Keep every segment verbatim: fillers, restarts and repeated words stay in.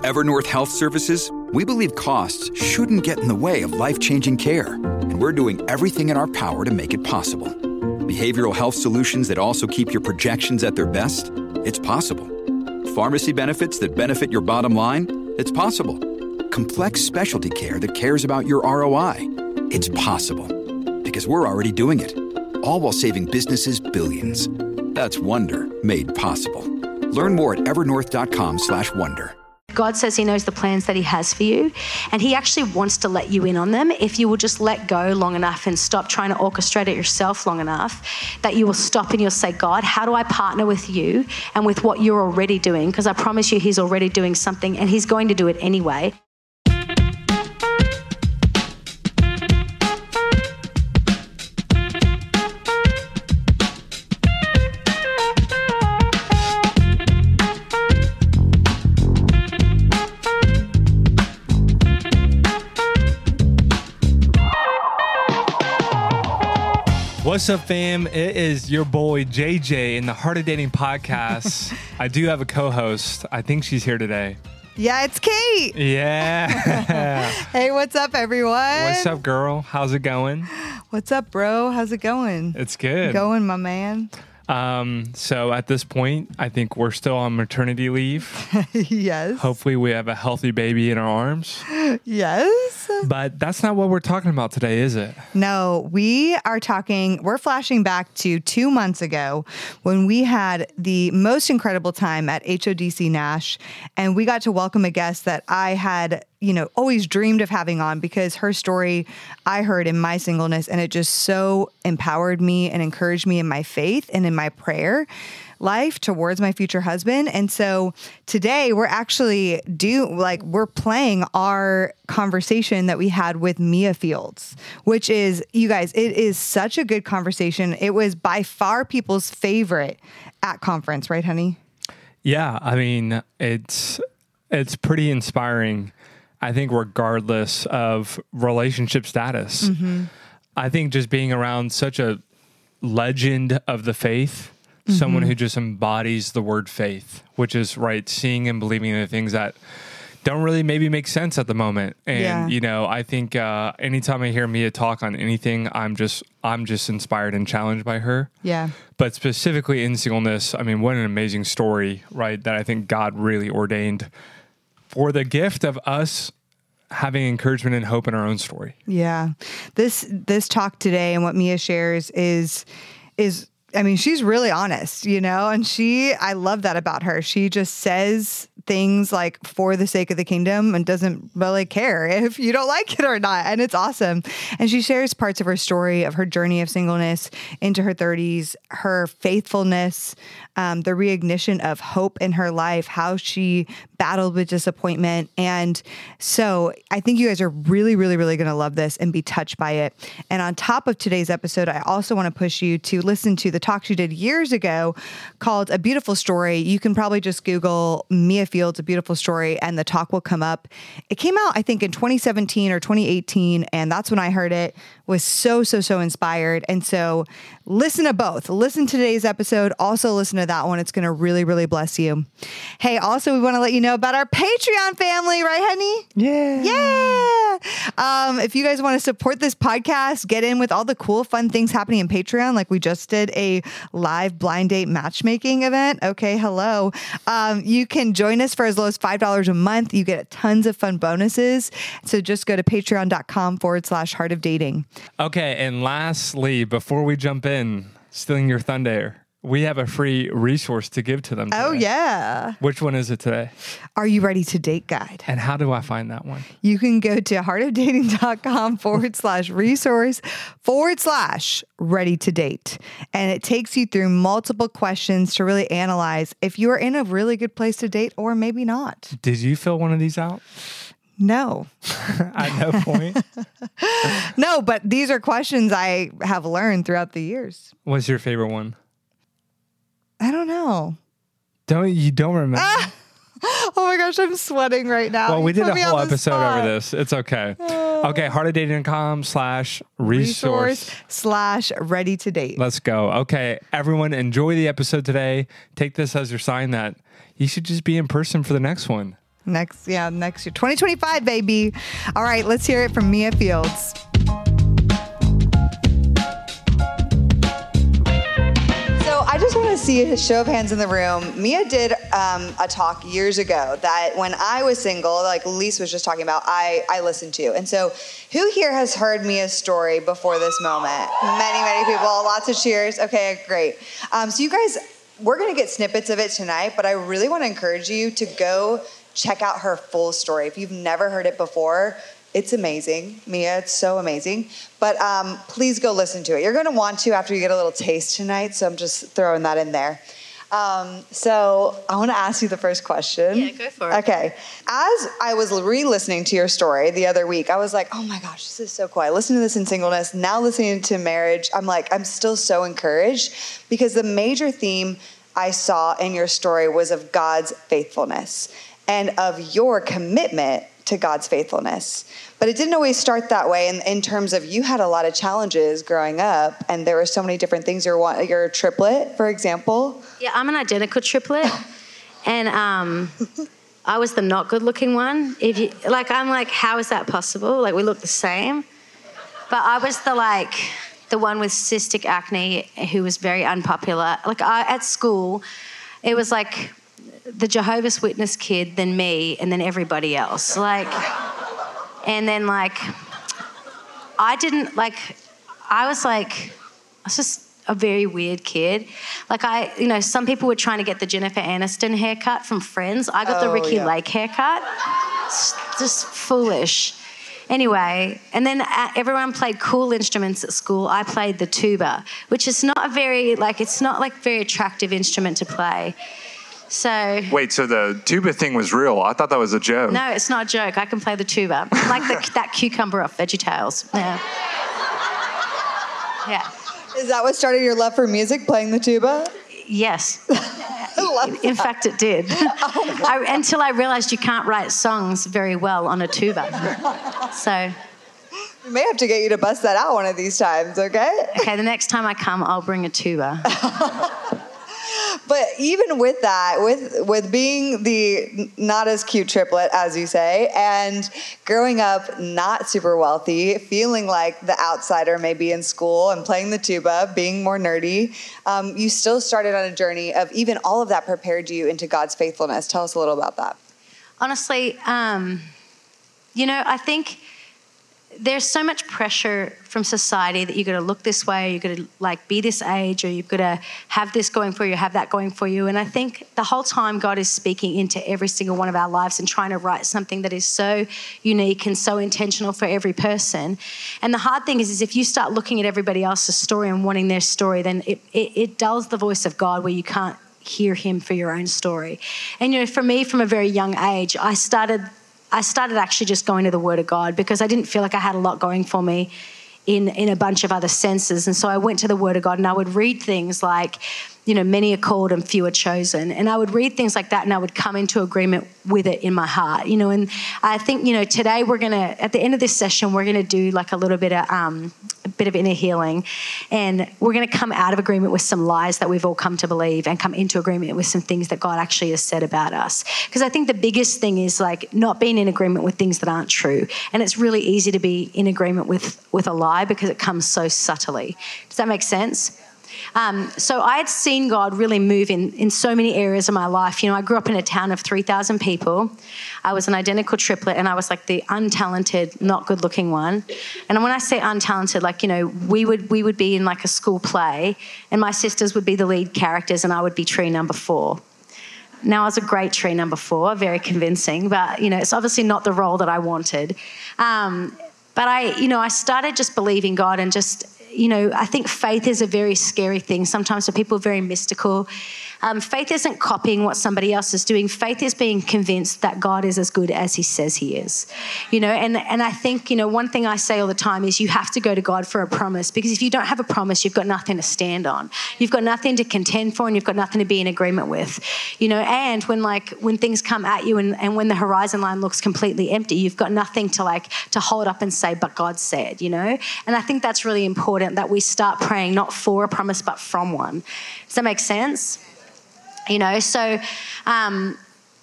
At Evernorth Health Services, we believe costs shouldn't get in the way of life-changing care, and we're doing everything in our power to make it possible. Behavioral health solutions that also keep your projections at their best? It's possible. Pharmacy benefits that benefit your bottom line? It's possible. Complex specialty care that cares about your R O I? It's possible. Because we're already doing it. All while saving businesses billions. That's Wonder made possible. Learn more at evernorth.com slash wonder. God says he knows the plans that he has for you, and he actually wants to let you in on them if you will just let go long enough and stop trying to orchestrate it yourself long enough, that you will stop and you'll say, God, how do I partner with you and with what you're already doing? Because I promise you he's already doing something, and he's going to do it anyway. What's up, fam? It is your boy J J in the Heart of Dating podcast. I do have a co-host. I think she's here today. Yeah, it's Kate. Yeah. Hey, what's up, everyone? What's up, girl? How's it going? What's up, bro? How's it going? It's good. Going, my man. Um, so at this point, I think we're still on maternity leave. Yes. Hopefully we have a healthy baby in our arms. Yes. But that's not what we're talking about today, is it? No, we are talking, we're flashing back to two months ago when we had the most incredible time at H O D C Nash, and we got to welcome a guest that I had, you know, always dreamed of having on, because her story I heard in my singleness, and it just so empowered me and encouraged me in my faith and in my prayer life towards my future husband. And so today we're actually do like we're playing our conversation that we had with Mia Fields, which is, you guys, it is such a good conversation. It was by far people's favorite at conference, right, honey? Yeah, I mean, it's it's pretty inspiring. I think regardless of relationship status, mm-hmm. I think just being around such a legend of the faith, mm-hmm. someone who just embodies the word faith, which is right, seeing and believing in the things that don't really maybe make sense at the moment. And, yeah. you know, I think uh, anytime I hear Mia talk on anything, I'm just, I'm just inspired and challenged by her. Yeah. But specifically in singleness, I mean, what an amazing story, right? That I think God really ordained for the gift of us having encouragement and hope in our own story. Yeah. This, this talk today and what Mia shares is, is, I mean, she's really honest, you know, and she, I love that about her. She just says things like for the sake of the kingdom and doesn't really care if you don't like it or not. And it's awesome. And she shares parts of her story, of her journey of singleness into her thirties, her faithfulness, um, the reignition of hope in her life, how she battled with disappointment. And so I think you guys are really, really, really going to love this and be touched by it. And on top of today's episode, I also want to push you to listen to the talk she did years ago called A Beautiful Story. You can probably just Google Mia Fields, A Beautiful Story, and the talk will come up. It came out, I think, in twenty seventeen or twenty eighteen, and that's when I heard it. Was so, so, so inspired. And so listen to both. Listen to today's episode. Also listen to that one. It's going to really, really bless you. Hey, also, we want to let you know about our Patreon family, right, honey? Yeah. Yeah. Um, if you guys want to support this podcast, get in with all the cool, fun things happening in Patreon. Like we just did a live blind date matchmaking event. Okay, hello. Um, you can join us for as low as five dollars a month. You get tons of fun bonuses. So just go to patreon.com forward slash heart of dating. Okay, and lastly, before we jump in, stealing your thunder, we have a free resource to give to them today. Oh, yeah. Which one is it today? Are You Ready to Date Guide. And how do I find that one? You can go to heartofdating.com forward slash resource forward slash ready to date. And it takes you through multiple questions to really analyze if you are in a really good place to date or maybe not. Did you fill one of these out? No. At no point? No, but these are questions I have learned throughout the years. What's your favorite one? I don't know. Don't you don't remember? Ah! Oh my gosh, I'm sweating right now. Well, you we did a whole episode spot. over this. It's okay. Oh. Okay, heartofdating.com slash resource slash ready to date. Let's go. Okay, everyone, enjoy the episode today. Take this as your sign that you should just be in person for the next one. Next, yeah, next year. twenty twenty-five, baby. All right, let's hear it from Mia Fields. I just want to see a show of hands in the room. Mia did um, a talk years ago that when I was single, like Lise was just talking about, I, I listened to. And so who here has heard Mia's story before this moment? Many, many people. Lots of cheers. Okay, great. Um, so you guys, we're going to get snippets of it tonight, but I really want to encourage you to go check out her full story. If you've never heard it before, it's amazing. Mia, it's so amazing. But um, please go listen to it. You're going to want to after you get a little taste tonight, so I'm just throwing that in there. Um, so I want to ask you the first question. Yeah, go for it. Okay. As I was re-listening to your story the other week, I was like, oh my gosh, this is so cool. I listened to this in singleness. Now listening to marriage, I'm like, I'm still so encouraged because the major theme I saw in your story was of God's faithfulness and of your commitment to God's faithfulness. But it didn't always start that way in, in terms of you had a lot of challenges growing up and there were so many different things. You're, one, you're a triplet, for example. Yeah, I'm an identical triplet. and um, I was the not good looking one. If you, like, I'm like, how is that possible? Like, we look the same. But I was the like, the one with cystic acne who was very unpopular. Like I, at school, it was like the Jehovah's Witness kid, then me, and then everybody else. Like, and then like, I didn't like, I was like, I was just a very weird kid. Like I, you know, some people were trying to get the Jennifer Aniston haircut from Friends. I got oh, the Ricky yeah. Lake haircut. It's just foolish. Anyway, and then uh, everyone played cool instruments at school. I played the tuba, which is not a very, like, it's not like very attractive instrument to play. So wait, so the tuba thing was real? I thought that was a joke. No, it's not a joke. I can play the tuba, like the, that cucumber off VeggieTales. Yeah, yeah. Is that what started your love for music, playing the tuba? Yes. I love In that. fact, it did. Oh I, until I realised you can't write songs very well on a tuba. So. We may have to get you to bust that out one of these times, okay? Okay, the next time I come, I'll bring a tuba. But even with that, with with being the not as cute triplet, as you say, and growing up not super wealthy, feeling like the outsider maybe in school and playing the tuba, being more nerdy, um, you still started on a journey of even all of that prepared you into God's faithfulness. Tell us a little about that. Honestly, um, you know, I think there's so much pressure from society that you've got to look this way, you've got to like be this age, or you've got to have this going for you, have that going for you. And I think the whole time God is speaking into every single one of our lives and trying to write something that is so unique and so intentional for every person. And the hard thing is, is if you start looking at everybody else's story and wanting their story, then it, it, it dulls the voice of God where you can't hear him for your own story. And, you know, for me, from a very young age, I started I started actually just going to the Word of God because I didn't feel like I had a lot going for me in, in a bunch of other senses. And so I went to the Word of God and I would read things like, you know, many are called and few are chosen. And I would read things like that and I would come into agreement with it in my heart, you know. And I think, you know, today we're going to, at the end of this session, we're going to do like a little bit of, um, a bit of inner healing. And we're going to come out of agreement with some lies that we've all come to believe and come into agreement with some things that God actually has said about us. Because I think the biggest thing is like not being in agreement with things that aren't true. And it's really easy to be in agreement with, with a lie because it comes so subtly. Does that make sense? Um, so I had seen God really move in, in so many areas of my life. You know, I grew up in a town of three thousand people. I was an identical triplet and I was like the untalented, not good looking one. And when I say untalented, like, you know, we would we would be in like a school play and my sisters would be the lead characters and I would be tree number four. Now, I was a great tree number four, very convincing, but, you know, it's obviously not the role that I wanted. Um, but I, you know, I started just believing God and just, you know, I think faith is a very scary thing. Sometimes for people, very mystical. Um, faith isn't copying what somebody else is doing. Faith is being convinced that God is as good as he says he is. You know, and, and I think, you know, one thing I say all the time is you have to go to God for a promise, because if you don't have a promise, you've got nothing to stand on. You've got nothing to contend for and you've got nothing to be in agreement with. You know, and when like, when things come at you and, and when the horizon line looks completely empty, you've got nothing to like, to hold up and say, but God said, you know? And I think that's really important that we start praying not for a promise, but from one. Does that make sense? You know, so um,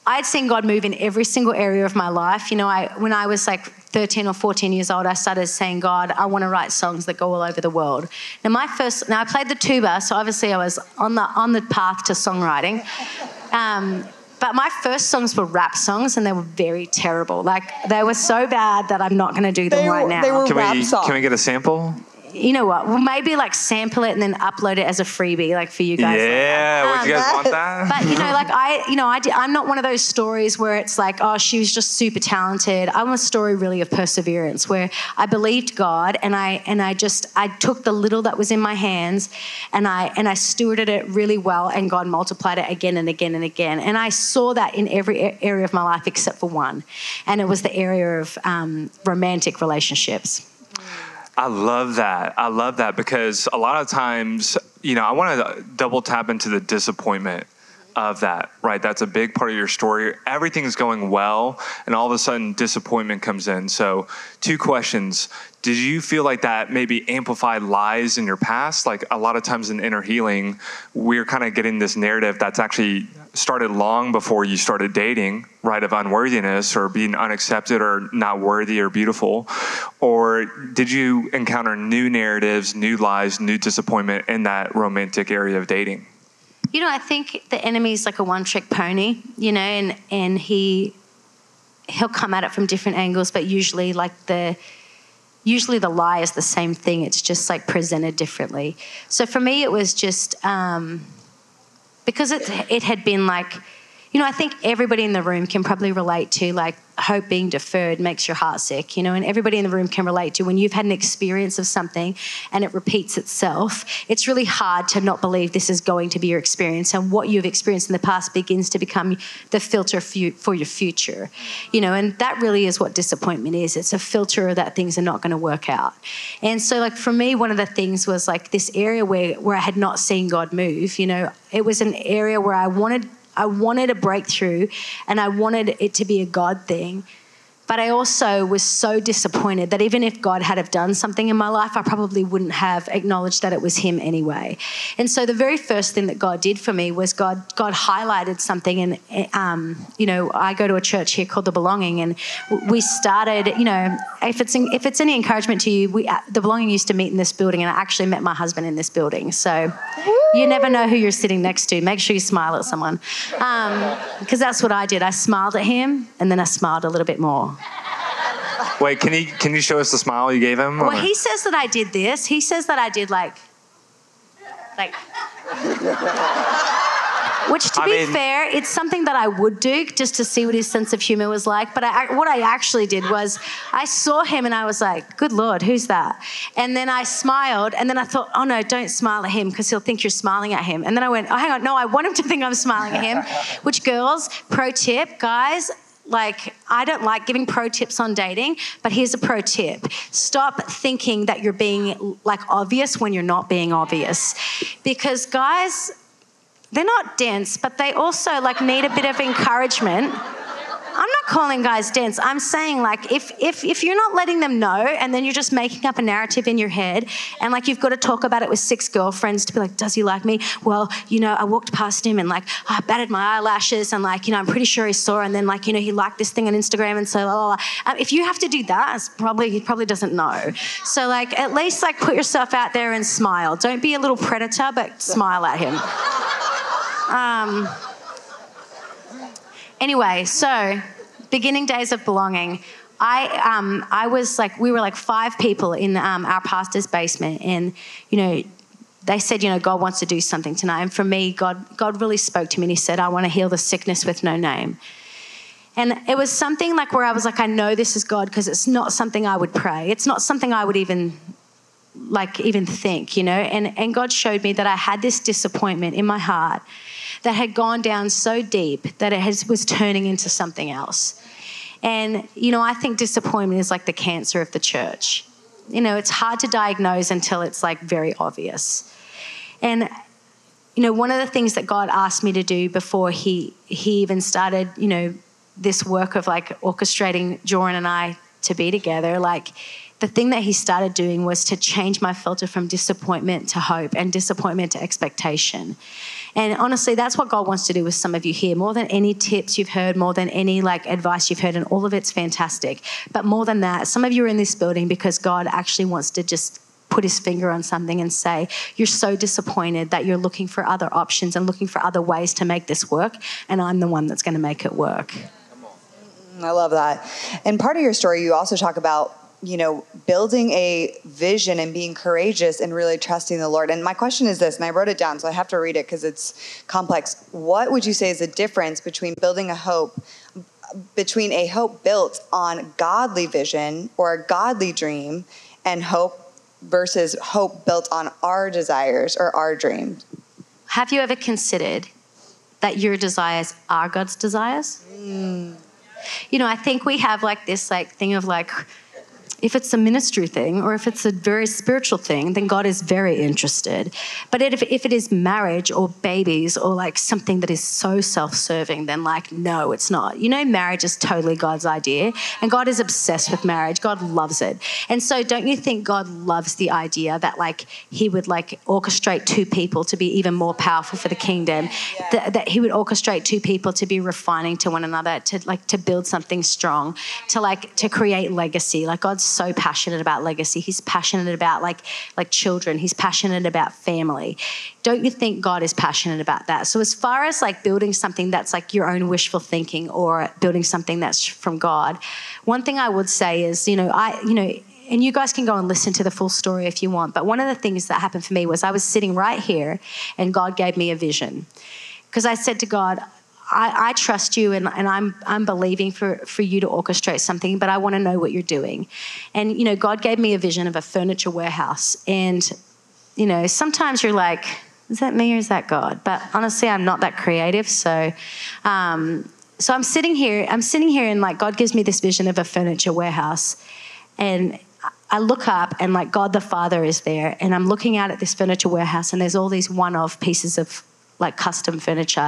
I'd seen God move in every single area of my life. You know, I when I was like thirteen or fourteen years old, I started saying, God, I want to write songs that go all over the world. Now, my first, now I played the tuba, so obviously I was on the on the path to songwriting. Um, but my first songs were rap songs, and they were very terrible. Like, they were so bad that I'm not going to do them They right were- now. they were Can rap we songs. can we get a sample? You know what? Well, maybe like sample it and then upload it as a freebie, like for you guys. Yeah, would you guys want that? But you know, like I, you know, I, I'm not one of those stories where it's like, oh, she was just super talented. I'm a story really of perseverance, where I believed God, and I and I just I took the little that was in my hands, and I and I stewarded it really well, and God multiplied it again and again and again. And I saw that in every area of my life except for one, and it was the area of um, romantic relationships. I love that. I love that because a lot of times, you know, I want to double tap into the disappointment of that, right? That's a big part of your story. Everything's going well, and all of a sudden disappointment comes in. So two questions. Did you feel like that maybe amplified lies in your past? Like a lot of times in inner healing, we're kind of getting this narrative that's actually started long before you started dating, right, of unworthiness or being unaccepted or not worthy or beautiful. Or did you encounter new narratives, new lies, new disappointment in that romantic area of dating? You know, I think the enemy's like a one-trick pony, you know, and, and he, he'll come at it from different angles, but usually like the, usually the lie is the same thing. It's just like presented differently. So for me, it was just, um, because it, it had been like, you know, I think everybody in the room can probably relate to like hope being deferred makes your heart sick, you know, and everybody in the room can relate to when you've had an experience of something and it repeats itself, it's really hard to not believe this is going to be your experience, and what you've experienced in the past begins to become the filter for, you, for your future, you know, and that really is what disappointment is. It's a filter that things are not going to work out. And so like for me, one of the things was like this area where, where I had not seen God move, you know, it was an area where I wanted I wanted a breakthrough, and I wanted it to be a God thing. But I also was so disappointed that even if God had have done something in my life, I probably wouldn't have acknowledged that it was him anyway. And so the very first thing that God did for me was God God highlighted something. And, um, you know, I go to a church here called The Belonging, and we started, you know, if it's if it's any encouragement to you, we, The Belonging used to meet in this building, and I actually met my husband in this building. So you never know who you're sitting next to. Make sure you smile at someone. Um, because that's what I did. I smiled at him, and then I smiled a little bit more. Wait, can you can you show us the smile you gave him? Well, he says that I did this. He says that I did like, like, which to I be mean- fair, it's something that I would do just to see what his sense of humor was like. But I, what I actually did was I saw him and I was like, good Lord, who's that? And then I smiled, and then I thought, oh no, don't smile at him because he'll think you're smiling at him. And then I went, oh, hang on, no, I want him to think I'm smiling at him. Which, girls, pro tip, guys, like, I don't like giving pro tips on dating, but here's a pro tip. Stop thinking that you're being, like, obvious when you're not being obvious. Because guys, they're not dense, but they also, like, need a bit of encouragement. I'm not calling guys dense. I'm saying, like, if if if you're not letting them know, and then you're just making up a narrative in your head, and, like, you've got to talk about it with six girlfriends to be like, does he like me? Well, you know, I walked past him and, like, I batted my eyelashes and, like, you know, I'm pretty sure he saw, and then, like, you know, he liked this thing on Instagram and so, la, la, la. Um, if you have to do that, it's probably he probably doesn't know. So, like, at least, like, put yourself out there and smile. Don't be a little predator, but smile at him. Um... Anyway, so beginning days of belonging, I um, I was like, we were like five people in um, our pastor's basement, and, you know, they said, you know, God wants to do something tonight. And for me, God God really spoke to me, and he said, I want to heal the sickness with no name. And it was something like where I was like, I know this is God, because it's not something I would pray. It's not something I would even like even think, you know. And, and God showed me that I had this disappointment in my heart that had gone down so deep that it has, was turning into something else. And, you know, I think disappointment is like the cancer of the church. You know, it's hard to diagnose until it's, like, very obvious. And, you know, one of the things that God asked me to do before he he even started, you know, this work of, like, orchestrating Joran and I to be together, like, the thing that he started doing was to change my filter from disappointment to hope and disappointment to expectation. And honestly, that's what God wants to do with some of you here. More than any tips you've heard, more than any like advice you've heard, and all of it's fantastic. But more than that, some of you are in this building because God actually wants to just put his finger on something and say, you're so disappointed that you're looking for other options and looking for other ways to make this work, and I'm the one that's going to make it work. I love that. And part of your story, you also talk about, you know, building a vision and being courageous and really trusting the Lord. And my question is this, and I wrote it down, so I have to read it because it's complex. What would you say is the difference between building a hope, between a hope built on godly vision or a godly dream, and hope versus hope built on our desires or our dreams? Have you ever considered that your desires are God's desires? Mm. You know, I think we have like this like thing of like, if it's a ministry thing or if it's a very spiritual thing, then God is very interested. But if, if it is marriage or babies or like something that is so self-serving, then like, no, it's not. You know, marriage is totally God's idea, and God is obsessed with marriage. God loves it. And so don't you think God loves the idea that like he would like orchestrate two people to be even more powerful for the kingdom, yeah. that, that he would orchestrate two people to be refining to one another, to like to build something strong, to like to create legacy. Like God's so passionate about legacy. He's passionate about like like children. He's passionate about family. Don't you think God is passionate about that? So as far as like building something that's like your own wishful thinking or building something that's from God, one thing I would say is, you know, I, you know, and you guys can go and listen to the full story if you want, but one of the things that happened for me was I was sitting right here and God gave me a vision. Because I said to God, I, I trust you, and, and I'm I'm believing for, for you to orchestrate something, but I want to know what you're doing. And, you know, God gave me a vision of a furniture warehouse. And, you know, sometimes you're like, is that me or is that God? But honestly, I'm not that creative. So um, so I'm sitting here, I'm sitting here and like God gives me this vision of a furniture warehouse. And I look up and like God the Father is there, and I'm looking out at this furniture warehouse, and there's all these one-off pieces of like custom furniture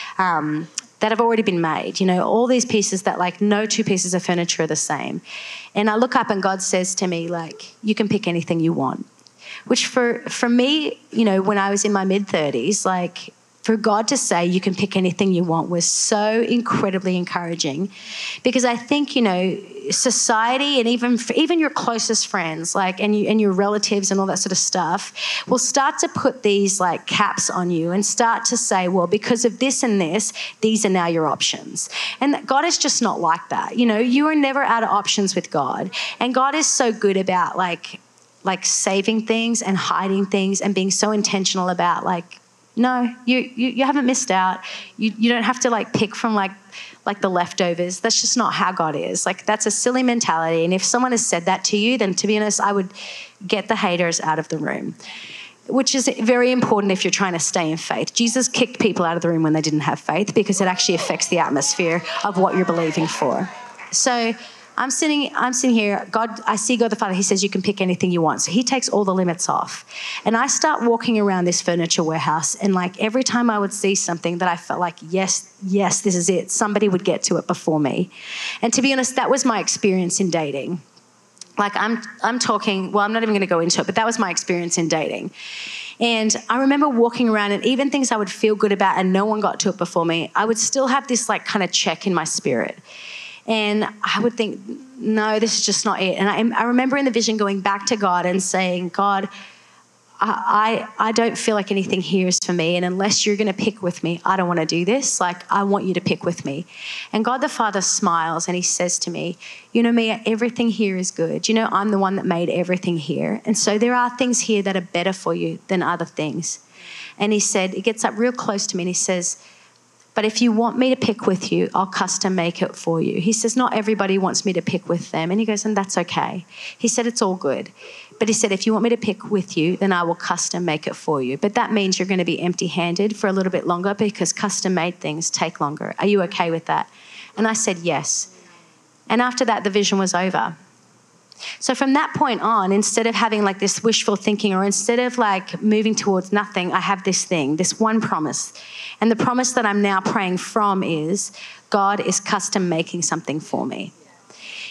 um, that have already been made. You know, all these pieces that like no two pieces of furniture are the same. And I look up and God says to me, like, you can pick anything you want. Which for, for me, you know, when I was in my mid-thirties, like for God to say you can pick anything you want was so incredibly encouraging, because I think, you know, society and even even your closest friends, like and you and your relatives and all that sort of stuff, will start to put these like caps on you and start to say, well, because of this and this, these are now your options. And God is just not like that. You know, you are never out of options with God, and God is so good about like like saving things and hiding things and being so intentional about like, no, you, you you haven't missed out. You you don't have to like pick from like like the leftovers. That's just not how God is. Like that's a silly mentality. And if someone has said that to you, then to be honest, I would get the haters out of the room, which is very important if you're trying to stay in faith. Jesus kicked people out of the room when they didn't have faith, because it actually affects the atmosphere of what you're believing for. So I'm sitting, I'm sitting here, God, I see God the Father, he says you can pick anything you want. So he takes all the limits off. And I start walking around this furniture warehouse, and like every time I would see something that I felt like, yes, yes, this is it, somebody would get to it before me. And to be honest, that was my experience in dating. Like I'm I'm talking, well, I'm not even going to go into it, but that was my experience in dating. And I remember walking around, and even things I would feel good about and no one got to it before me, I would still have this like kind of check in my spirit. And I would think, no, this is just not it. And I, I remember in the vision going back to God and saying, God, I, I I don't feel like anything here is for me. And unless you're going to pick with me, I don't want to do this. Like, I want you to pick with me. And God the Father smiles and he says to me, you know, Mia, everything here is good. You know, I'm the one that made everything here. And so there are things here that are better for you than other things. And he said, he gets up real close to me and he says, but if you want me to pick with you, I'll custom make it for you. He says, not everybody wants me to pick with them. And he goes, and that's okay. He said, it's all good. But he said, if you want me to pick with you, then I will custom make it for you. But that means you're going to be empty-handed for a little bit longer, because custom-made things take longer. Are you okay with that? And I said, yes. And after that, the vision was over. So from that point on, instead of having like this wishful thinking, or instead of like moving towards nothing, I have this thing, this one promise. And the promise that I'm now praying from is, God is custom making something for me.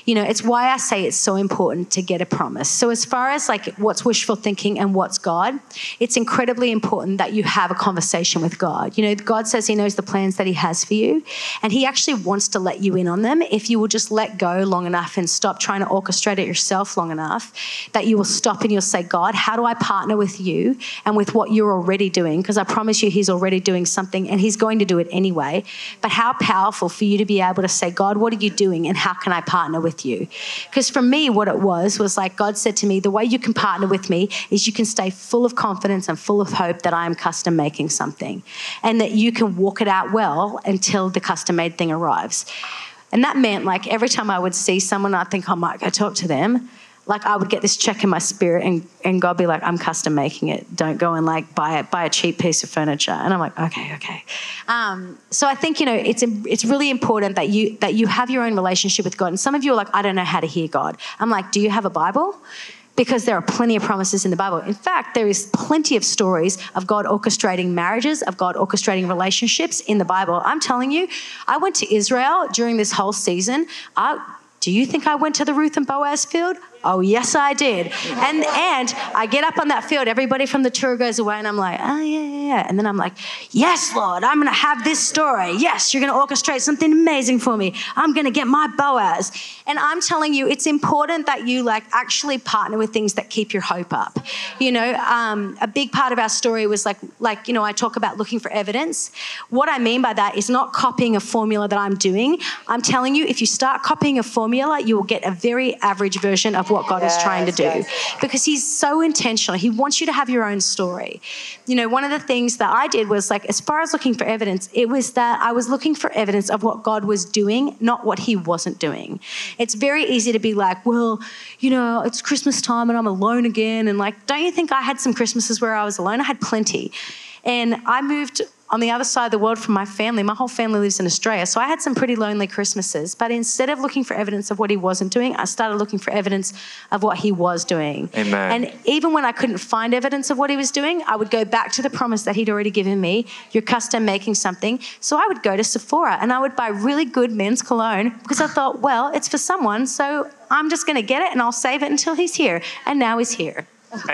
You know, it's why I say it's so important to get a promise. So as far as like what's wishful thinking and what's God, it's incredibly important that you have a conversation with God. You know, God says he knows the plans that he has for you, and he actually wants to let you in on them if you will just let go long enough and stop trying to orchestrate it yourself long enough, that you will stop and you'll say, God, how do I partner with you and with what you're already doing? Because I promise you he's already doing something and he's going to do it anyway. But how powerful for you to be able to say, God, what are you doing and how can I partner with you? Because for me, what it was, was like God said to me, the way you can partner with me is you can stay full of confidence and full of hope that I am custom making something and that you can walk it out well until the custom made thing arrives. And that meant like every time I would see someone, I think I might go talk to them, like I would get this check in my spirit and, and God be like, I'm custom making it. Don't go and like buy it, buy a cheap piece of furniture. And I'm like, okay, okay. Um, so I think, you know, it's it's really important that you that you have your own relationship with God. And some of you are like, I don't know how to hear God. I'm like, do you have a Bible? Because there are plenty of promises in the Bible. In fact, there is plenty of stories of God orchestrating marriages, of God orchestrating relationships in the Bible. I'm telling you, I went to Israel during this whole season. I, do you think I went to the Ruth and Boaz field? Oh, yes, I did. And and I get up on that field, everybody from the tour goes away, and I'm like, oh, yeah, yeah, yeah. And then I'm like, yes, Lord, I'm going to have this story. Yes, you're going to orchestrate something amazing for me. I'm going to get my Boaz. And I'm telling you, it's important that you like actually partner with things that keep your hope up. You know, um, a big part of our story was like, like, you know, I talk about looking for evidence. What I mean by that is not copying a formula that I'm doing. I'm telling you, if you start copying a formula, you will get a very average version of what God yes, is trying to do yes. because he's so intentional. He wants you to have your own story. You know, one of the things that I did was like, as far as looking for evidence, it was that I was looking for evidence of what God was doing, not what he wasn't doing. It's very easy to be like, well, you know, it's Christmas time and I'm alone again. And like, don't you think I had some Christmases where I was alone? I had plenty. And I moved on the other side of the world from my family. My whole family lives in Australia. So I had some pretty lonely Christmases. But instead of looking for evidence of what he wasn't doing, I started looking for evidence of what he was doing. Amen. And even when I couldn't find evidence of what he was doing, I would go back to the promise that he'd already given me. You're custom making something. So I would go to Sephora and I would buy really good men's cologne because I thought, well, it's for someone. So I'm just going to get it and I'll save it until he's here. And now he's here.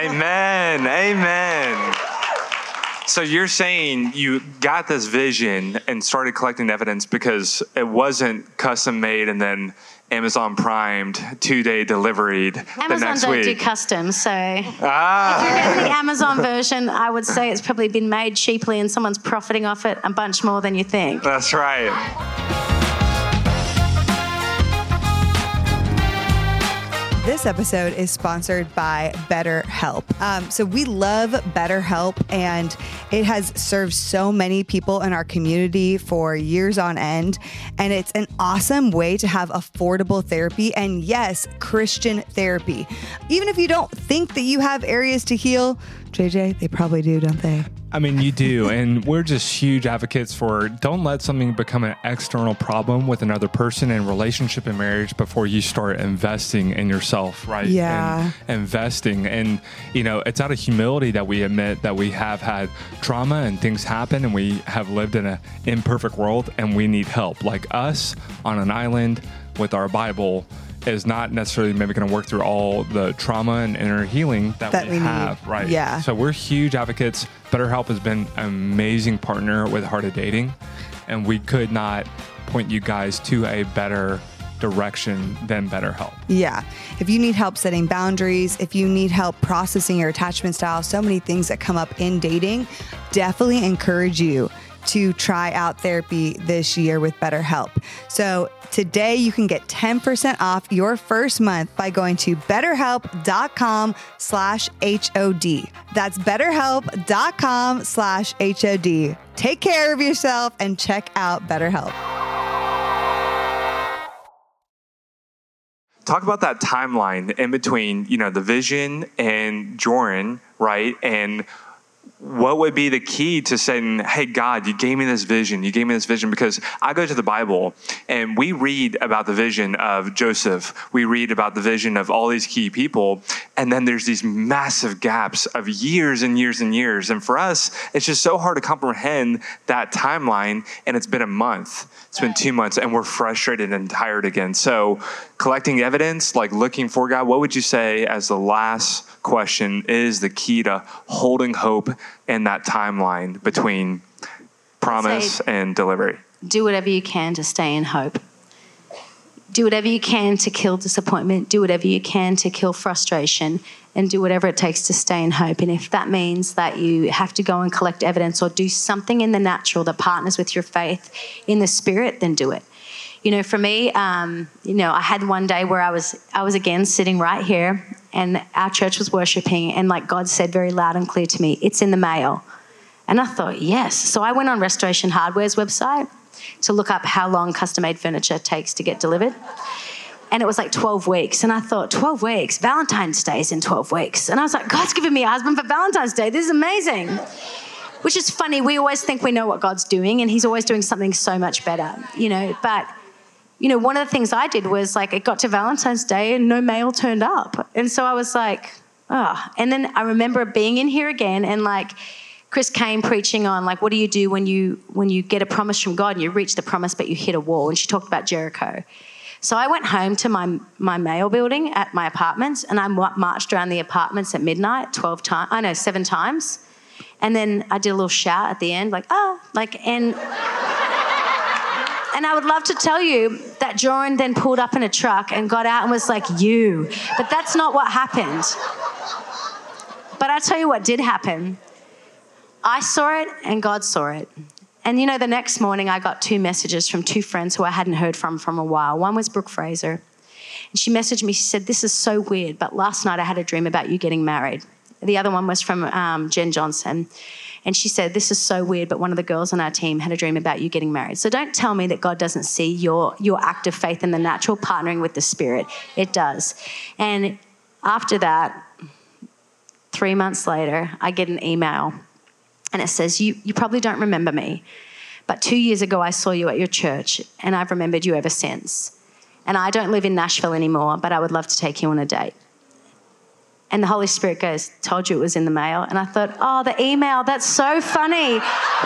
Amen. Amen. So you're saying you got this vision and started collecting evidence because it wasn't custom made and then Amazon primed, two-day delivered the Amazon next don't week. do custom, so ah. if you're getting the Amazon version, I would say it's probably been made cheaply and someone's profiting off it a bunch more than you think. That's right. This episode is sponsored by BetterHelp. Um, so we love BetterHelp, and it has served so many people in our community for years on end. And it's an awesome way to have affordable therapy and, yes, Christian therapy. Even if you don't think that you have areas to heal, J J, they probably do, don't they? I mean, you do. And we're just huge advocates for don't let something become an external problem with another person in relationship and marriage before you start investing in yourself, right? Yeah. And investing. And, you know, it's out of humility that we admit that we have had trauma and things happen and we have lived in an imperfect world and we need help. Like us on an island with our Bible is not necessarily maybe going to work through all the trauma and inner healing that, that we, we have, need. right? Yeah. So we're huge advocates. BetterHelp has been an amazing partner with Heart of Dating, and we could not point you guys to a better direction than BetterHelp. Yeah. If you need help setting boundaries, if you need help processing your attachment style, so many things that come up in dating, definitely encourage you to try out therapy this year with BetterHelp. So today you can get ten percent off your first month by going to betterhelp.com slash HOD. That's betterhelp.com slash HOD. Take care of yourself and check out BetterHelp. Talk about that timeline in between, you know, the vision and Joran, right? And what would be the key to saying, hey, God, you gave me this vision. You gave me this vision, because I go to the Bible and we read about the vision of Joseph. We read about the vision of all these key people. And then there's these massive gaps of years and years and years. And for us, it's just so hard to comprehend that timeline. And it's been a month. It's been two months and we're frustrated and tired again. So collecting evidence, like looking for God, what would you say as the last question is the key to holding hope in that timeline between promise and delivery? Do whatever you can to stay in hope. Do whatever you can to kill disappointment. Do whatever you can to kill frustration, and do whatever it takes to stay in hope. And if that means that you have to go and collect evidence or do something in the natural that partners with your faith in the spirit, then do it. You know, for me, um, you know, I had one day where I was, I was again sitting right here, and our church was worshiping, and like God said very loud and clear to me, it's in the mail. And I thought, yes. So I went on Restoration Hardware's website to look up how long custom-made furniture takes to get delivered. And it was like twelve weeks. And I thought, twelve weeks? Valentine's Day is in twelve weeks. And I was like, God's given me a husband for Valentine's Day. This is amazing. Which is funny. We always think we know what God's doing, and he's always doing something so much better, you know. But you know, one of the things I did was like it got to Valentine's Day and no mail turned up. And so I was like, oh. And then I remember being in here again, and like Chris came preaching on like, what do you do when you when you get a promise from God and you reach the promise but you hit a wall? And she talked about Jericho. So I went home to my my mail building at my apartments, and I marched around the apartments at midnight twelve times. I know, seven times. And then I did a little shout at the end, like, ah, like, and... And I would love to tell you that Joran then pulled up in a truck and got out and was like, you. But that's not what happened. But I'll tell you what did happen. I saw it and God saw it. And, you know, the next morning I got two messages from two friends who I hadn't heard from from a while. One was Brooke Fraser. And she messaged me. She said, this is so weird, but last night I had a dream about you getting married. The other one was from um, Jen Johnson. And she said, this is so weird, but one of the girls on our team had a dream about you getting married. So don't tell me that God doesn't see your, your act of faith in the natural partnering with the Spirit. It does. And after that, three months later, I get an email. And it says, you, you probably don't remember me, but two years ago I saw you at your church, and I've remembered you ever since. And I don't live in Nashville anymore, but I would love to take you on a date. And the Holy Spirit goes, told you it was in the mail. And I thought, oh, the email, that's so funny.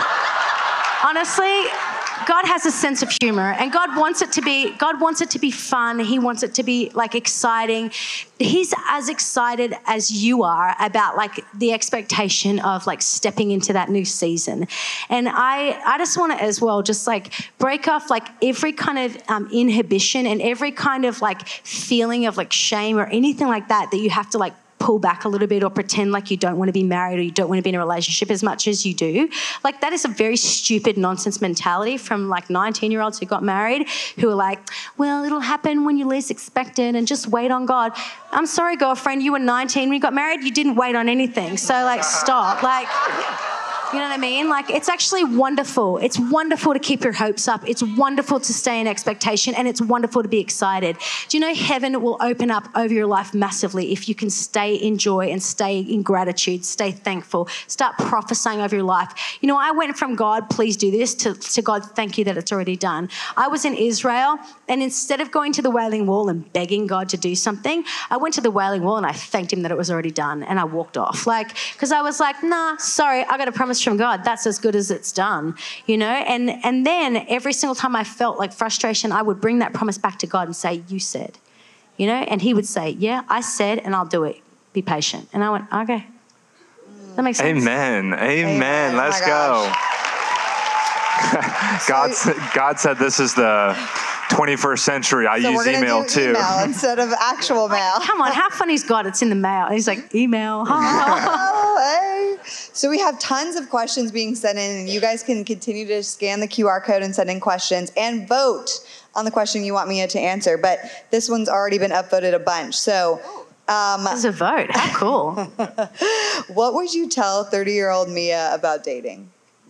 Honestly, God has a sense of humor, and God wants it to be, God wants it to be fun. He wants it to be like exciting. He's as excited as you are about like the expectation of like stepping into that new season. And I, I just want to as well just like break off like every kind of um, inhibition and every kind of like feeling of like shame or anything like that that you have to like pull back a little bit or pretend like you don't want to be married or you don't want to be in a relationship as much as you do. Like that is a very stupid nonsense mentality from like nineteen-year-olds who got married who are like, well, it'll happen when you least expect it and just wait on God. I'm sorry, girlfriend, you were nineteen when you got married. You didn't wait on anything. So like stop. Like... You know what I mean? Like, it's actually wonderful. It's wonderful to keep your hopes up. It's wonderful to stay in expectation, and it's wonderful to be excited. Do you know heaven will open up over your life massively if you can stay in joy and stay in gratitude, stay thankful, start prophesying over your life. You know, I went from God, please do this, to, to God, thank you that it's already done. I was in Israel, and instead of going to the Wailing Wall and begging God to do something, I went to the Wailing Wall and I thanked him that it was already done, and I walked off. Like, because I was like, nah, sorry, I got a promise from God. That's as good as it's done, you know? And and then every single time I felt like frustration, I would bring that promise back to God and say, you said, you know? And he would say, yeah, I said, and I'll do it. Be patient. And I went, okay. That makes sense. Amen. Amen. Amen. Let's oh go. God, God said this is the twenty-first century. I so use email do too. Email instead of actual mail. Come on, how funny is God? It's in the mail. He's like, email. Oh, hey. So we have tons of questions being sent in, and you guys can continue to scan the Q R code and send in questions and vote on the question you want Mia to answer. But this one's already been upvoted a bunch. So um, there's a vote. How cool. What would you tell thirty-year-old Mia about dating?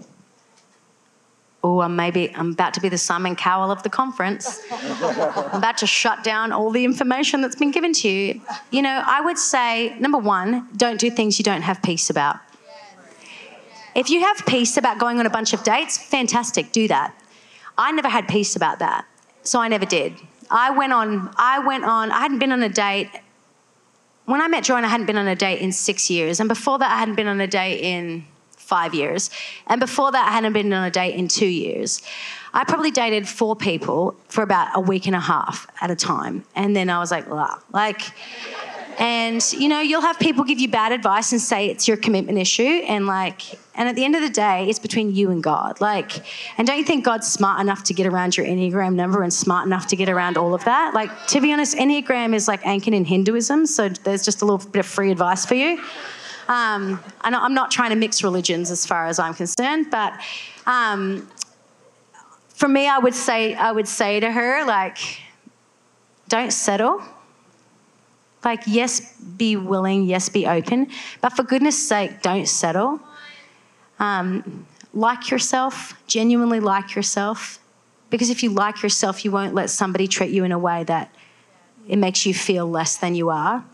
Oh, I'm maybe I'm about to be the Simon Cowell of the conference. I'm about to shut down all the information that's been given to you. You know, I would say, number one, don't do things you don't have peace about. If you have peace about going on a bunch of dates, fantastic, do that. I never had peace about that, so I never did. I went on, I went on, I hadn't been on a date. When I met Jordan, I hadn't been on a date in six years. And before that, I hadn't been on a date in five years. And before that, I hadn't been on a date in two years. I probably dated four people for about a week and a half at a time. And then I was like, wow. Like, and, you know, you'll have people give you bad advice and say it's your commitment issue. And, like, and at the end of the day, it's between you and God. Like, and don't you think God's smart enough to get around your Enneagram number and smart enough to get around all of that? Like, to be honest, Enneagram is like anchored in Hinduism. So there's just a little bit of free advice for you. Um, and I'm not trying to mix religions as far as I'm concerned, but um, for me, I would say, I would say to her, like, don't settle. Like, yes, be willing, yes, be open. But for goodness sake, don't settle. Um, like yourself, genuinely like yourself. Because if you like yourself, you won't let somebody treat you in a way that it makes you feel less than you are.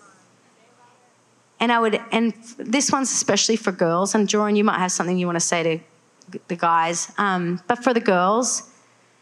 And I would, and this one's especially for girls. And Jordan, you might have something you want to say to the guys. Um, but for the girls,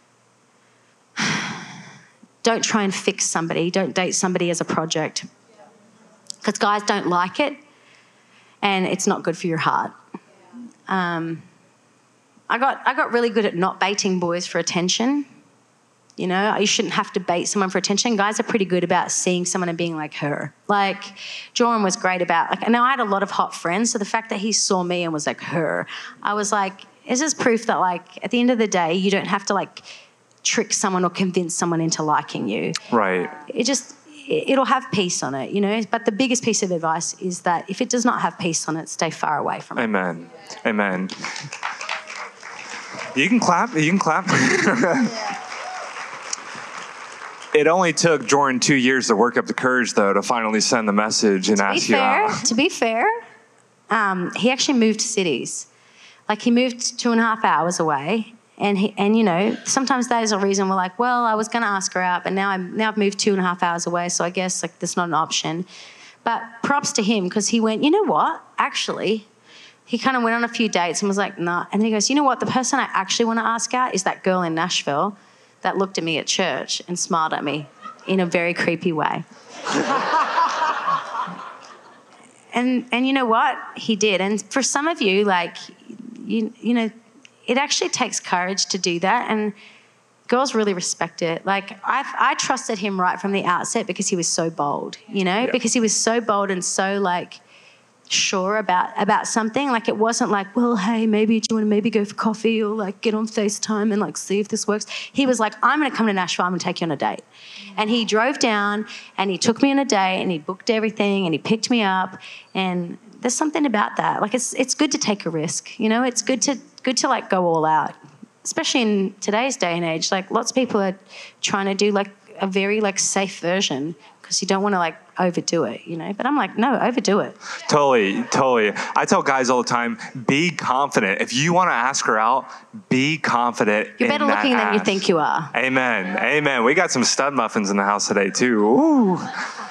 don't try and fix somebody. Don't date somebody as a project. Because guys don't like it, and it's not good for your heart. Um, I got I got really good at not baiting boys for attention. You know, you shouldn't have to bait someone for attention. Guys are pretty good about seeing someone and being like her. Like, Jordan was great about, like, and now I had a lot of hot friends, so the fact that he saw me and was like her, I was like, this is proof that, like, at the end of the day, you don't have to, like, trick someone or convince someone into liking you. Right. It just, it'll have peace on it, you know. But the biggest piece of advice is that if it does not have peace on it, stay far away from it. Amen. Amen. You can clap. You can clap. It only took Jordan two years to work up the courage, though, to finally send the message and to ask be you fair, out. To be fair, um, he actually moved cities. Like, he moved two and a half hours away. And, he, and you know, sometimes that is a reason we're like, well, I was going to ask her out, but now, I'm, now I've moved two and a half hours away, so I guess, like, that's not an option. But props to him, because he went, you know what, actually, he kind of went on a few dates and was like, nah. And then he goes, you know what, the person I actually want to ask out is that girl in Nashville that looked at me at church and smiled at me in a very creepy way. and and you know what? He did. And for some of you, like, you you know, it actually takes courage to do that, and girls really respect it. Like, I I trusted him right from the outset because he was so bold, you know, yeah. because he was so bold and so, like, sure about about something. Like, it wasn't like, well, hey, maybe do you want to maybe go for coffee or, like, get on FaceTime and, like, see if this works. He was like, I'm going to come to Nashville, I'm going to take you on a date. And he drove down and he took me on a date and he booked everything and he picked me up. And there's something about that. Like, it's it's good to take a risk, you know. It's good to good to like go all out, especially in today's day and age. Like, lots of people are trying to do, like, a very, like, safe version because you don't want to, like, overdo it, you know. But I'm like, no, overdo it. Totally, totally. I tell guys all the time, be confident. If you want to ask her out, be confident. You're better in looking that than you ask. think you are. Amen. Amen. We got some stud muffins in the house today too. Ooh.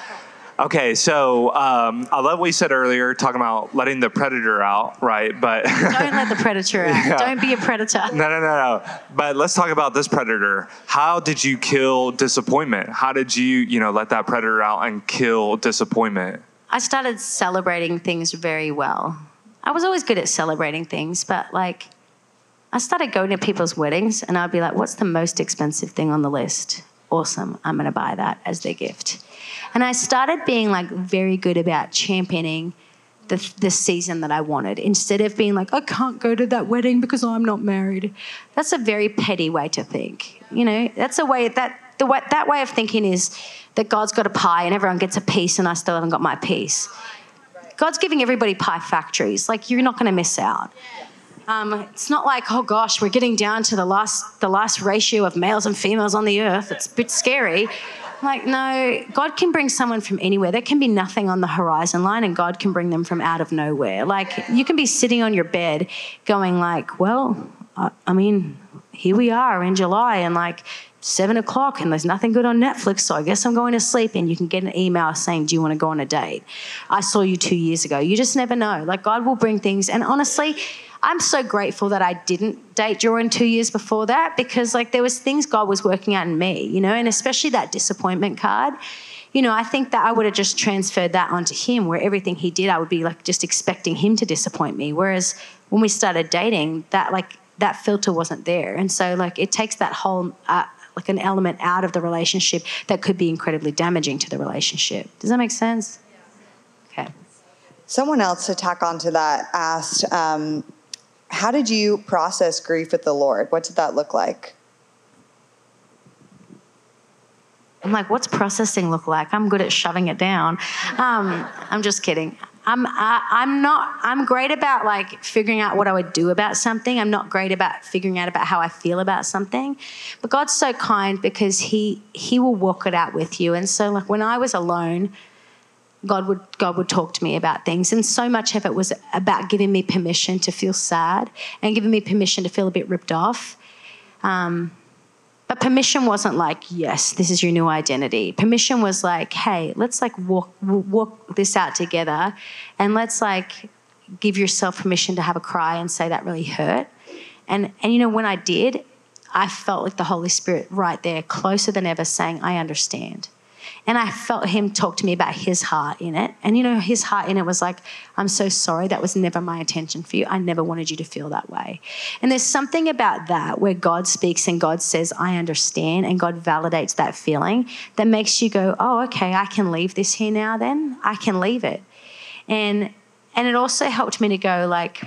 Okay, so um, I love what you said earlier, talking about letting the predator out, right? But don't let the predator out. Yeah. Don't be a predator. No, no, no, no. But let's talk about this predator. How did you kill disappointment? How did you, you know, let that predator out and kill disappointment? I started celebrating things very well. I was always good at celebrating things, but, like, I started going to people's weddings and I'd be like, what's the most expensive thing on the list? Awesome, I'm going to buy that as their gift. And I started being, like, very good about championing the the season that I wanted, instead of being like, I can't go to that wedding because I'm not married. That's a very petty way to think. You know, that's a way that the way, that way of thinking is that God's got a pie and everyone gets a piece and I still haven't got my piece. God's giving everybody pie factories. Like, you're not going to miss out. Um, it's not like, oh gosh, we're getting down to the last the last ratio of males and females on the earth. It's a bit scary. Like, no, God can bring someone from anywhere. There can be nothing on the horizon line and God can bring them from out of nowhere. Like, you can be sitting on your bed going like, well, I, I mean, here we are in July and, like, seven o'clock and there's nothing good on Netflix, so I guess I'm going to sleep. And you can get an email saying, do you want to go on a date? I saw you two years ago. You just never know. Like, God will bring things. And honestly, I'm so grateful that I didn't date Jordan two years before that, because like there was things God was working out in me, you know, and especially that disappointment card. You know, I think that I would have just transferred that onto him, where everything he did, I would be like just expecting him to disappoint me. Whereas when we started dating, that like that filter wasn't there. And so like it takes that whole, uh, like an element out of the relationship that could be incredibly damaging to the relationship. Does that make sense? Okay. Someone else to tack onto that asked, um, how did you process grief with the Lord? What did that look like? I'm like, what's processing look like? I'm good at shoving it down. Um, I'm just kidding. I'm I, I'm not. I'm great about like figuring out what I would do about something. I'm not great about figuring out about how I feel about something. But God's so kind because He He will walk it out with you. And so like when I was alone, God would God would talk to me about things, and so much of it was about giving me permission to feel sad and giving me permission to feel a bit ripped off. Um, But permission wasn't like, yes, this is your new identity. Permission was like, hey, let's like walk walk this out together, and let's like give yourself permission to have a cry and say that really hurt. And and you know, when I did, I felt like the Holy Spirit right there, closer than ever, saying, I understand. And I felt him talk to me about his heart in it. And, you know, his heart in it was like, I'm so sorry. That was never my intention for you. I never wanted you to feel that way. And there's something about that where God speaks and God says, I understand, and God validates that feeling that makes you go, oh, okay, I can leave this here now then. I can leave it. And and it also helped me to go like,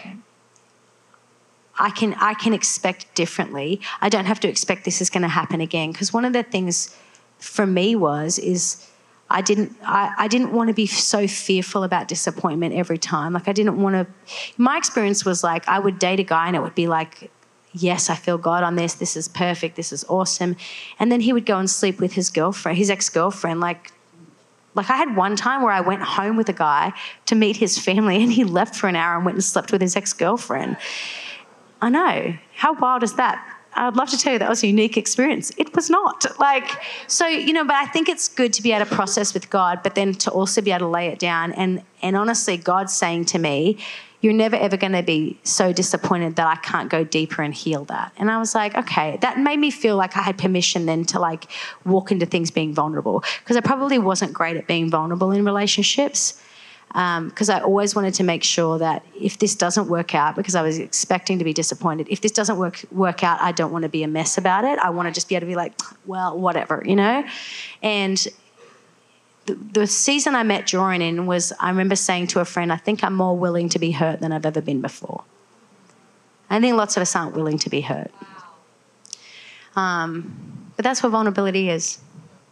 I can I can expect differently. I don't have to expect this is going to happen again. Because one of the things for me was is I didn't I, I didn't want to be so fearful about disappointment every time. Like I didn't want to. My experience was like I would date a guy and it would be like, yes, I feel God on this. This is perfect. This is awesome. And then he would go and sleep with his girlfriend, his ex-girlfriend. Like, like I had one time where I went home with a guy to meet his family, and he left for an hour and went and slept with his ex-girlfriend. I know. How wild is that? I'd love to tell you that was a unique experience. It was not. Like, so, you know, but I think it's good to be able to process with God, but then to also be able to lay it down. And, and honestly, God's saying to me, you're never, ever going to be so disappointed that I can't go deeper and heal that. And I was like, okay, that made me feel like I had permission then to like walk into things being vulnerable, because I probably wasn't great at being vulnerable in relationships. Because um, I always wanted to make sure that if this doesn't work out, because I was expecting to be disappointed, if this doesn't work work out, I don't want to be a mess about it. I want to just be able to be like, well, whatever, you know? And the, the season I met Joran in was, I remember saying to a friend, I think I'm more willing to be hurt than I've ever been before. I think lots of us aren't willing to be hurt. Um, but that's what vulnerability is.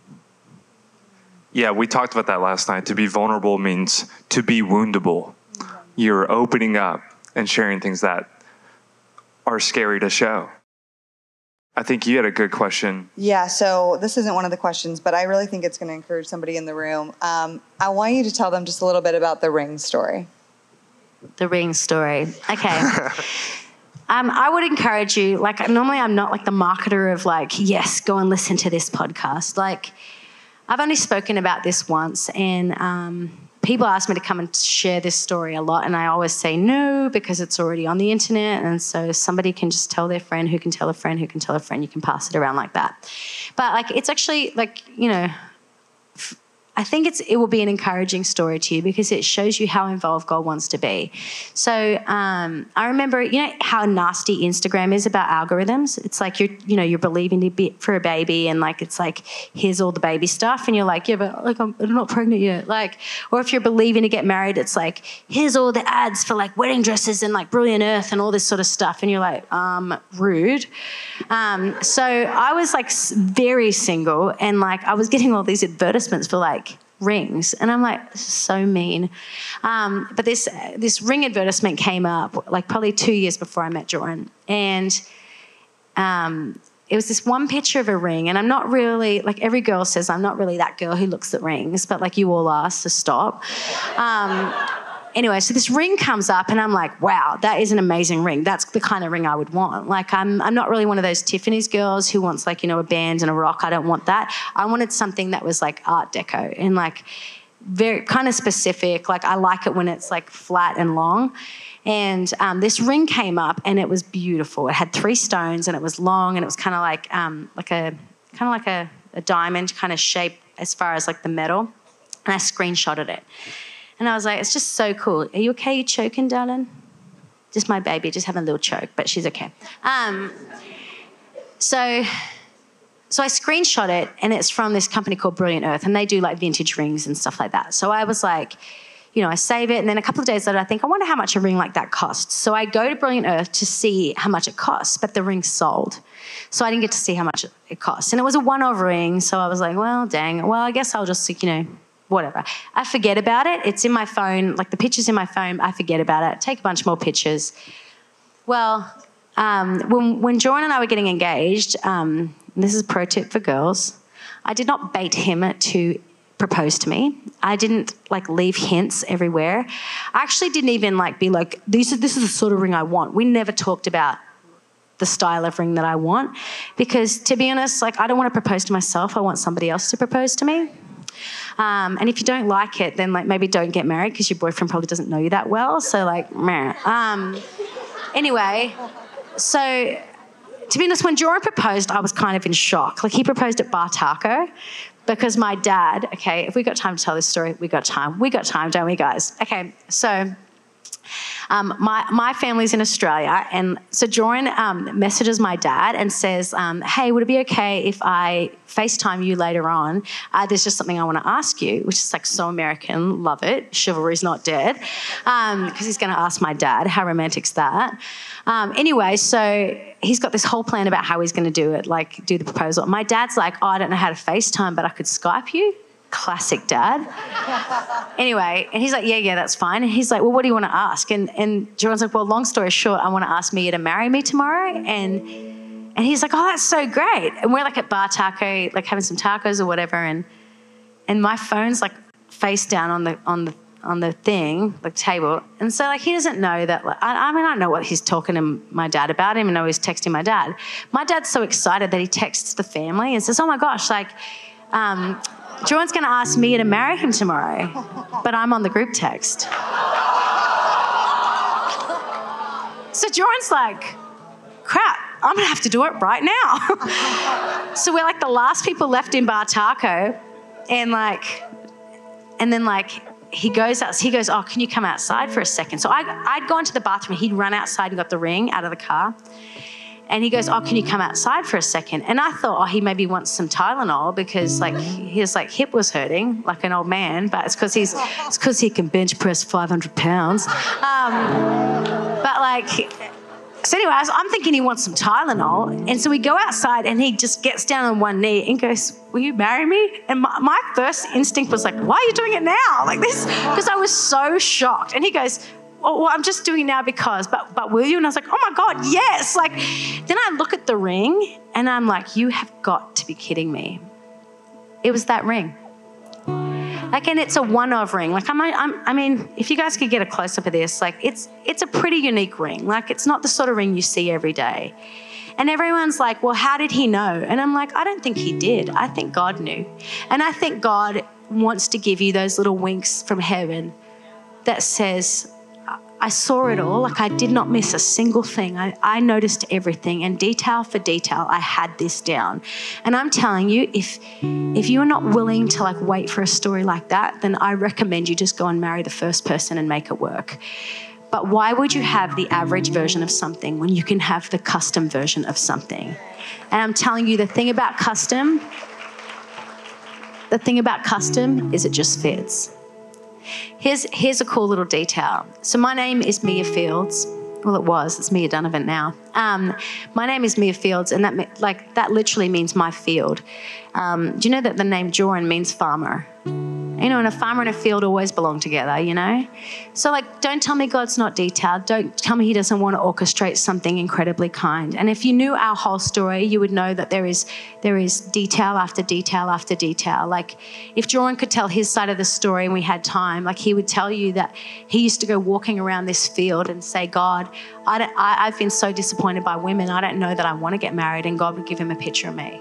Yeah, we talked about that last night. To be vulnerable means to be woundable. You're opening up and sharing things that are scary to show. I think you had a good question. Yeah, so this isn't one of the questions, but I really think it's going to encourage somebody in the room. Um, I want you to tell them just a little bit about the ring story. The ring story. Okay. Um, I would encourage you, like normally I'm not like the marketer of like, yes, go and listen to this podcast. Like, I've only spoken about this once, and um, people ask me to come and share this story a lot, and I always say no because it's already on the internet, and so somebody can just tell their friend who can tell a friend who can tell a friend. You can pass it around like that. But like it's actually like, you know, f- I think it's it will be an encouraging story to you because it shows you how involved God wants to be. So um, I remember, you know how nasty Instagram is about algorithms? It's like you're, you know, you're believing to be for a baby, and like it's like here's all the baby stuff, and you're like, yeah, but like I'm, I'm not pregnant yet. Like, or if you're believing to get married, it's like here's all the ads for like wedding dresses and like Brilliant Earth and all this sort of stuff, and you're like, um, rude. Um, so I was like very single, and like I was getting all these advertisements for like rings, and I'm like, this is so mean. Um, but this this ring advertisement came up like probably two years before I met Joran, and um, it was this one picture of a ring. And I'm not really like every girl says I'm not really that girl who looks at rings, but like you all are, so stop. Um, anyway, so this ring comes up and I'm like, wow, that is an amazing ring. That's the kind of ring I would want. Like I'm I'm not really one of those Tiffany's girls who wants like, you know, a band and a rock. I don't want that. I wanted something that was like Art Deco and like very kind of specific. Like I like it when it's like flat and long. And um, this ring came up and it was beautiful. It had three stones and it was long and it was kind of like um, like a kind of like a, a diamond kind of shape as far as like the metal. And I screenshotted it. And I was like, it's just so cool. Are you okay? You choking, darling? Just my baby, just having a little choke, but she's okay. Um, so, so I screenshot it, and it's from this company called Brilliant Earth, and they do like vintage rings and stuff like that. So I was like, you know, I save it, and then a couple of days later, I think, I wonder how much a ring like that costs. So I go to Brilliant Earth to see how much it costs, but the ring's sold. So I didn't get to see how much it costs. And it was a one-off ring, so I was like, well, dang, well, I guess I'll just, you know, whatever. I forget about it. It's in my phone, like the picture's in my phone. I forget about it. Take a bunch more pictures. Well, um, when, when Jordan and I were getting engaged, um, this is a pro tip for girls, I did not bait him to propose to me. I didn't like leave hints everywhere. I actually didn't even like be like, this is, this is the sort of ring I want. We never talked about the style of ring that I want because to be honest, like I don't want to propose to myself. I want somebody else to propose to me. Um, and if you don't like it, then like maybe don't get married because your boyfriend probably doesn't know you that well. So like, meh. Um, anyway, so to be honest, when Jordan proposed, I was kind of in shock. Like he proposed at Bar Taco because my dad, okay, if we got time to tell this story, we got time. We got time, don't we, guys? Okay, so um, my my family's in Australia, and so Jordan um, messages my dad and says, um, hey, would it be okay if I FaceTime you later on? Uh, there's just something I want to ask you, which is like so American. Love it. Chivalry's not dead. Because um, he's going to ask my dad. How romantic's that? Um, anyway, so he's got this whole plan about how he's going to do it, like do the proposal. My dad's like, oh, I don't know how to FaceTime, but I could Skype you. Classic dad. Anyway, and he's like, yeah, yeah, that's fine. And he's like, well, what do you want to ask? And and Jordan's like, well, long story short, I want to ask Mia to marry me tomorrow. And and he's like, oh, that's so great. And we're like at Bar Taco, like having some tacos or whatever. And and my phone's like face down on the on the on the thing, like table. And so like he doesn't know that. Like, I, I mean, I know what he's talking to my dad about him, and I was texting my dad. My dad's so excited that he texts the family and says, oh my gosh, like. Um, Jordan's going to ask me to marry him tomorrow, but I'm on the group text. So Jordan's like, crap, I'm going to have to do it right now. So we're like the last people left in Bar Taco, and like, and then like he goes out, he goes, oh, can you come outside for a second? So I, I'd gone to the bathroom, he'd run outside and got the ring out of the car. And he goes, oh, can you come outside for a second? And I thought, oh, he maybe wants some Tylenol because, like, his, like, hip was hurting like an old man, but it's because he's, it's because he can bench press five hundred pounds. Um, but, like, so anyway, I'm thinking he wants some Tylenol. And so we go outside and he just gets down on one knee and goes, will you marry me? And my, my first instinct was like, why are you doing it now? Like this, because I was so shocked. And he goes, oh, well, I'm just doing it now because, but but will you? And I was like, oh my God, yes. Like, then I look at the ring and I'm like, you have got to be kidding me. It was that ring. Like, and it's a one-of ring. Like, I'm, I'm, I mean, if you guys could get a close-up of this, like, it's it's a pretty unique ring. Like, it's not the sort of ring you see every day. And everyone's like, well, how did he know? And I'm like, I don't think he did. I think God knew. And I think God wants to give you those little winks from heaven that says, I saw it all. Like, I did not miss a single thing. I, I noticed everything, and detail for detail, I had this down. And I'm telling you, if if you're not willing to like wait for a story like that, then I recommend you just go and marry the first person and make it work. But why would you have the average version of something when you can have the custom version of something? And I'm telling you, the thing about custom, the thing about custom is it just fits. Here's, here's a cool little detail. So my name is Mia Fields. Well, it was. It's Mia Donovan now. Um, my name is Mia Fields, and that like that literally means my field. Um, do you know that the name Joran means farmer? You know, and a farmer and a field always belong together, you know? So, like, don't tell me God's not detailed. Don't tell me he doesn't want to orchestrate something incredibly kind. And if you knew our whole story, you would know that there is there is detail after detail after detail. Like, if Jordan could tell his side of the story and we had time, like, he would tell you that he used to go walking around this field and say, God, I don't, I, I've been so disappointed by women. I don't know that I want to get married. And God would give him a picture of me.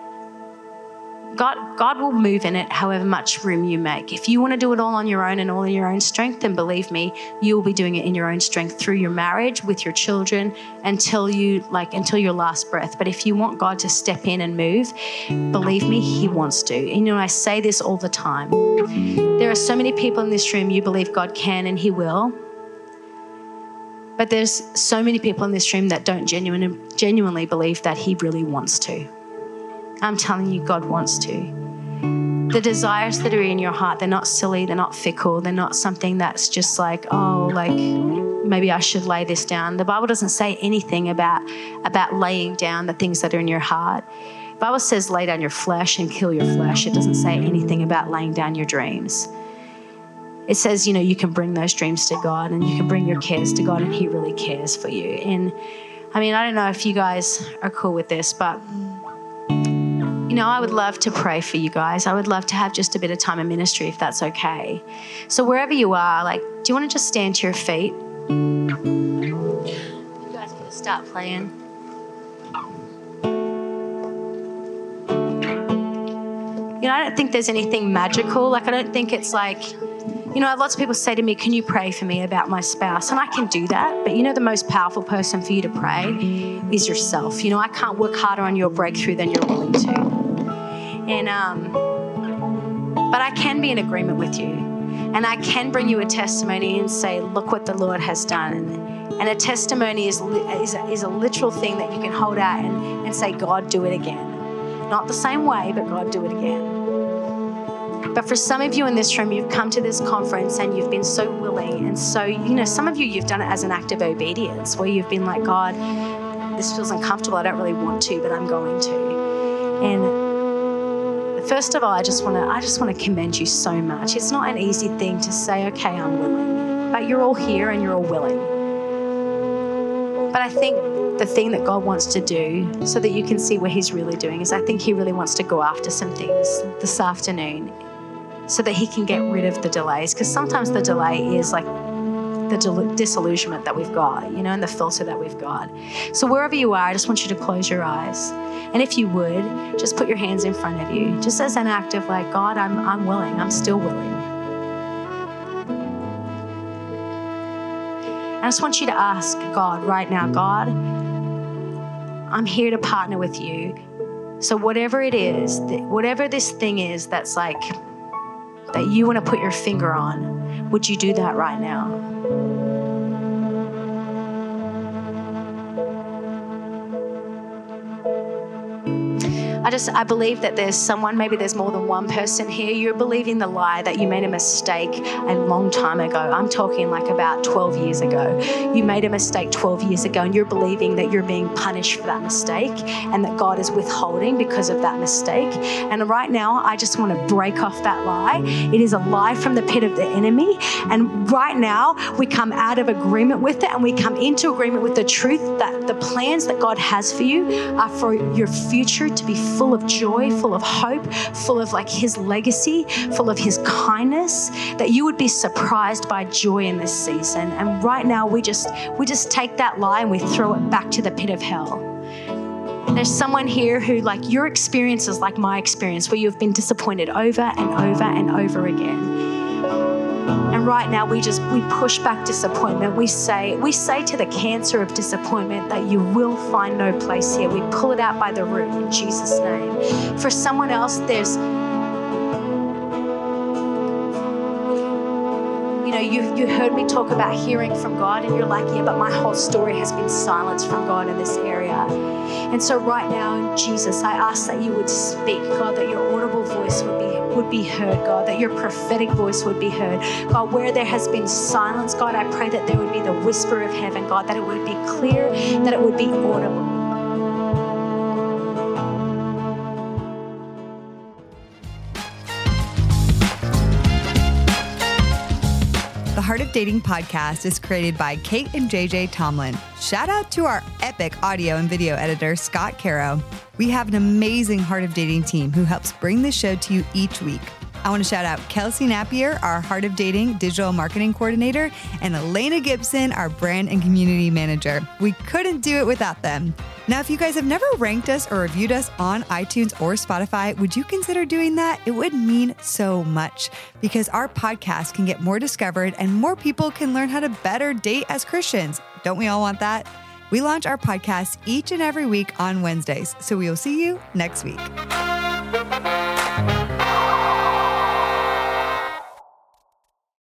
God, God will move in it however much room you make. If you want to do it all on your own and all in your own strength, then believe me, you will be doing it in your own strength through your marriage, with your children, until you like until your last breath. But if you want God to step in and move, believe me, he wants to. And, you know, I say this all the time. There are so many people in this room, you believe God can and he will. But there's so many people in this room that don't genuinely, genuinely believe that he really wants to. I'm telling you, God wants to. The desires that are in your heart, they're not silly, they're not fickle, they're not something that's just like, oh, like maybe I should lay this down. The Bible doesn't say anything about, about laying down the things that are in your heart. The Bible says lay down your flesh and kill your flesh. It doesn't say anything about laying down your dreams. It says, you know, you can bring those dreams to God and you can bring your cares to God and he really cares for you. And I mean, I don't know if you guys are cool with this, but you know, I would love to pray for you guys. I would love to have just a bit of time in ministry if that's okay. So wherever you are, like, do you want to just stand to your feet? You guys can start playing. You know, I don't think there's anything magical. Like, I don't think it's like, you know, lots of people say to me, can you pray for me about my spouse? And I can do that. But you know, the most powerful person for you to pray is yourself. You know, I can't work harder on your breakthrough than you're willing to. And, um, but I can be in agreement with you. And I can bring you a testimony and say, look what the Lord has done. And, and a testimony is, is, a, is a literal thing that you can hold out and, and say, God, do it again. Not the same way, but God, do it again. But for some of you in this room, you've come to this conference and you've been so willing. And so, you know, some of you, you've done it as an act of obedience where you've been like, God, this feels uncomfortable. I don't really want to, but I'm going to. And first of all, I just want to I just want to commend you so much. It's not an easy thing to say, okay, I'm willing. But you're all here and you're all willing. But I think the thing that God wants to do so that you can see what he's really doing is I think he really wants to go after some things this afternoon so that he can get rid of the delays. Because sometimes the delay is like the del- disillusionment that we've got, you know, and the filter that we've got. So wherever you are, I just want you to close your eyes. And if you would, just put your hands in front of you, just as an act of like, God, I'm I'm willing. I'm still willing. I just want you to ask God right now, God, I'm here to partner with you. So whatever it is, whatever this thing is that's like, that you want to put your finger on, would you do that right now? I just, I believe that there's someone, maybe there's more than one person here. You're believing the lie that you made a mistake a long time ago. I'm talking like about twelve years ago. You made a mistake twelve years ago and you're believing that you're being punished for that mistake and that God is withholding because of that mistake. And right now, I just want to break off that lie. It is a lie from the pit of the enemy. And right now, we come out of agreement with it and we come into agreement with the truth that the plans that God has for you are for your future to be full of joy, full of hope, full of like his legacy, full of his kindness, that you would be surprised by joy in this season. And right now we just we just take that lie and we throw it back to the pit of hell. There's someone here who like your experience is like my experience where you've been disappointed over and over and over again. And right now we just, we push back disappointment. We say, we say to the cancer of disappointment that you will find no place here. We pull it out by the root in Jesus' name. For someone else, there's, you know, you you heard me talk about hearing from God and you're like, yeah, but my whole story has been silenced from God in this area. And so right now, Jesus, I ask that you would speak, God, that your audible voice would be would be heard, God, that your prophetic voice would be heard. God, where there has been silence, God, I pray that there would be the whisper of heaven, God, that it would be clear, that it would be audible. The Heart of Dating podcast is created by Kate and J J Tomlin. Shout out to our epic audio and video editor, Scott Caro. We have an amazing Heart of Dating team who helps bring this show to you each week. I want to shout out Kelsey Napier, our Heart of Dating digital marketing coordinator, and Elena Gibson, our brand and community manager. We couldn't do it without them. Now, if you guys have never ranked us or reviewed us on iTunes or Spotify, would you consider doing that? It would mean so much because our podcast can get more discovered and more people can learn how to better date as Christians. Don't we all want that? We launch our podcast each and every week on Wednesdays, so we will see you next week.